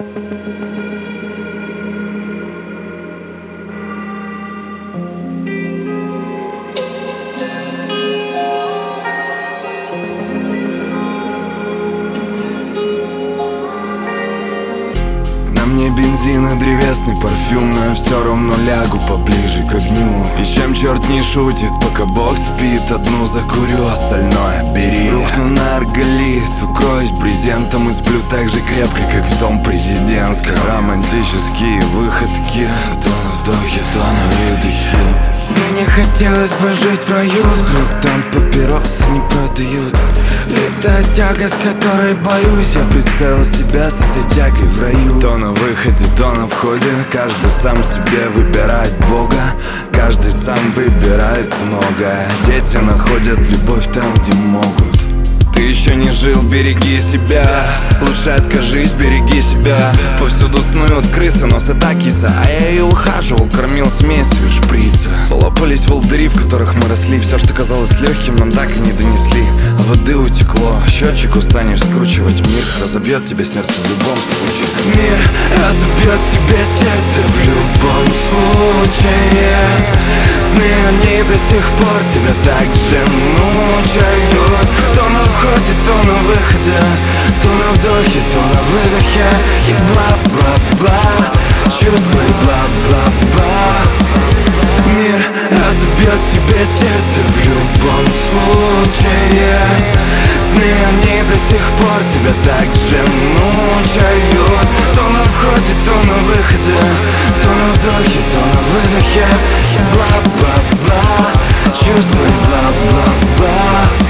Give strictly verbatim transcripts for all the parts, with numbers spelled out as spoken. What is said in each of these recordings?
Мне бензин и древесный парфюм, но я все равно лягу поближе к огню. И чем черт не шутит, пока Бог спит, одну закурю, остальное бери. Рухну на арголит, укроюсь брезентом и сплю так же крепко, как в том президентском. Романтические выходки, то на вдохе, то на выдохе. Мне не хотелось бы жить в раю, вдруг там папиросы не продают. Это тяга, с которой борюсь. Я представил себя с этой тягой в раю. То на выходе, то на входе. Каждый сам себе выбирает Бога. Каждый сам выбирает многое. Дети находят любовь там, где могут. Ты еще не жил, береги себя. Лучше откажись, береги себя. Повсюду снуют крысы, нос это киса. А я ее ухаживал, кормил смесью шприца. Полопались волдыри, в которых мы росли. Все, что казалось легким, нам так и не донесли. А воды утекло, счетчик устанешь скручивать. Мир разобьет тебе сердце в любом случае. Мир разобьет тебе сердце в любом случае. Сны они до сих пор тебя так же мучают. То на входе, то на выходе, то на вдохе, то на выдохе. И бла-бла-бла, чувства и бла-бла-бла. Мир разобьет тебе сердце в любом случае. Сны они до сих пор тебя так же мучают. То на входе, то на выходе, то на вдохе, то на выдохе. И бла-бла-бла, чувства и бла-бла-бла.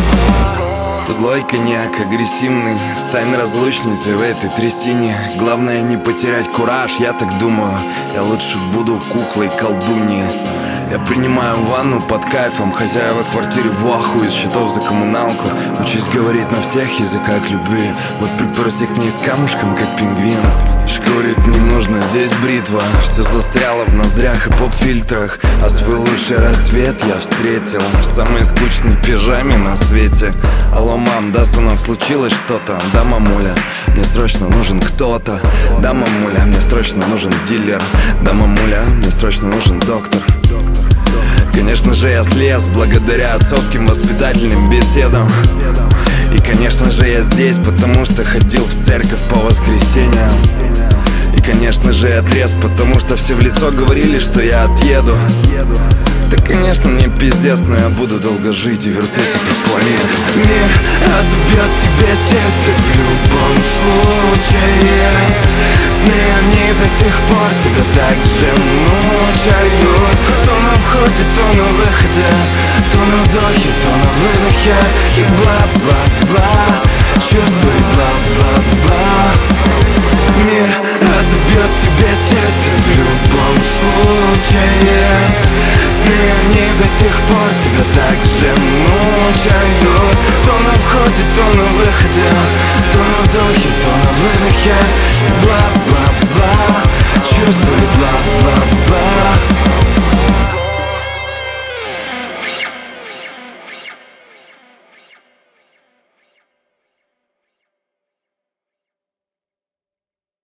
Злой коньяк, агрессивный, стань разлучницей в этой трясине. Главное не потерять кураж, я так думаю. Я лучше буду куклой-колдуньей. Я принимаю ванну под кайфом. Хозяева квартиры в аху из счетов за коммуналку. Учись говорить на всех языках любви. Вот приперся к ней с камушком, как пингвин. Шкурить не нужно, здесь бритва. Все застряло в ноздрях и поп-фильтрах. А свой лучший рассвет я встретил в самой скучной пижаме на свете. Алло, мам, да, сынок, случилось что-то? Да, мамуля, мне срочно нужен кто-то. Да, мамуля, мне срочно нужен дилер. Да, мамуля, мне срочно нужен доктор. Конечно же я слез благодаря отцовским воспитательным беседам. И конечно же я здесь, потому что ходил в церковь по воскресеньям. И конечно же я трезв, потому что все в лицо говорили, что я отъеду. Да конечно мне пиздец, но я буду долго жить и вертеть эту планету. Мир разобьет тебе сердце в любом случае. Сны они до сих пор тебя так же мучают. То на входе, то на выходе, то на вдохе, то на выдохе. И бла-бла-бла, чувства и бла-бла-бла. Мир разобьет тебе сердце в любом случае. Сны они до сих пор тебя так же мучают. То на входе, то на выходе, то на вдохе, то на выдохе. Бла-бла-бла, чувства